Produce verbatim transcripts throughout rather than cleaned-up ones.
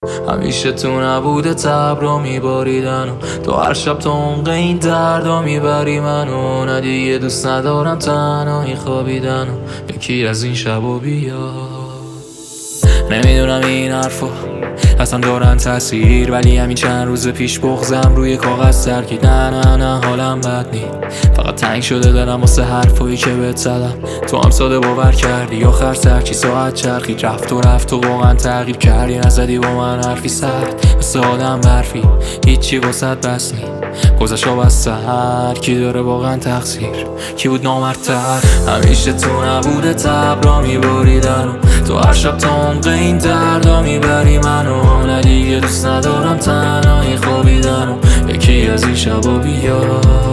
همیشه تو نبوده تب رو میباریدن و تو هر شب تو عمق این دردا میبری منو. نه دیگه دوست ندارم تنهایی خوابیدن و یکی از این شبا بیا. نمیدونم این حرفا اصلا دارن تاثیر، ولی همین چند روز پیش بغضم روی کاغذ ترکید. نه نه نه حالم بد نی، فقط تنگ شده دلم واسه حرفایی که بهت زدم. تو هم ساده باور کردی، آخر سرکی ساعت چرخید. رفت و رفت و واقعا تغییر کردی، نزدی با من حرفی سرد مثل آدم برفی. هیچی واسط بس نی، گذشت آب از سحر. کی داره واقعا تقصیر، کی بود نامردتر؟ همیشه تو نبوده تب را میباریدن و تو هر شب تا عمق این دردا میبری منو. نه دیگه دوست ندارم تنهایی خوابیدن و یکی از این شبا بیا.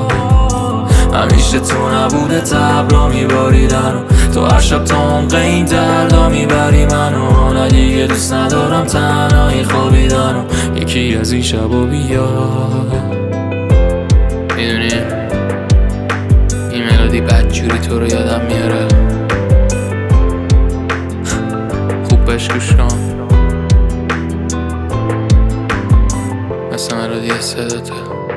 همیشه تو نبوده تب را میباریدن و تو هر شب تا عمق این دردا میبری منو. نه دیگه دوست ندارم تنهایی خوابیدن و یکی از این شبا بیا. میدونی این ملودی بدجوری تو رو یادم میاره، خوب بهش گوش کن مثل ملودی صداته.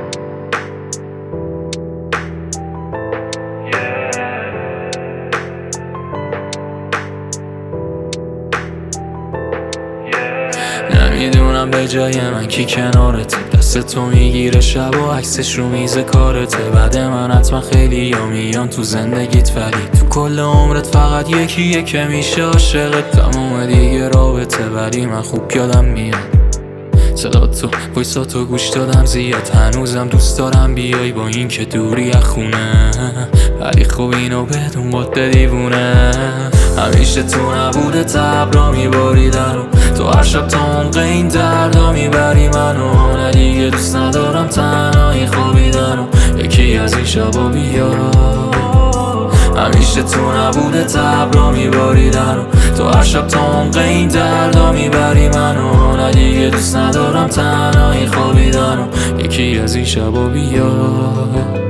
نمیدونم به جای من کی کنارته، دست تو میگیره شب و عکسش رو میز کارته. بعد من حتما خیلی یا میان تو زندگیت، ولی تو کل عمرت فقط یکیه که میشه عاشقت. تموم دیگه رابطه، ولی من خوب یادم میاد صدا تو، وایساتو گوش دادم زیاد. هنوزم دوست دارم بیای با این که دوری از خونه، ولی خب اینو بدون باده دیوونه. همیشه تو نبوده تب را میباریدن و تو هر شب تا عمق این دردا میبری منو. نه دیگه دوست ندارم تنهایی خوابیدن و یکی از این شبا بیا. همیشه تو نبوده تب را میباریدن و تو هر شب تا عمق این دردا میبری منو. نه دیگه دوست ندارم تنهایی خوابیدن و یکی از این شبا بیا.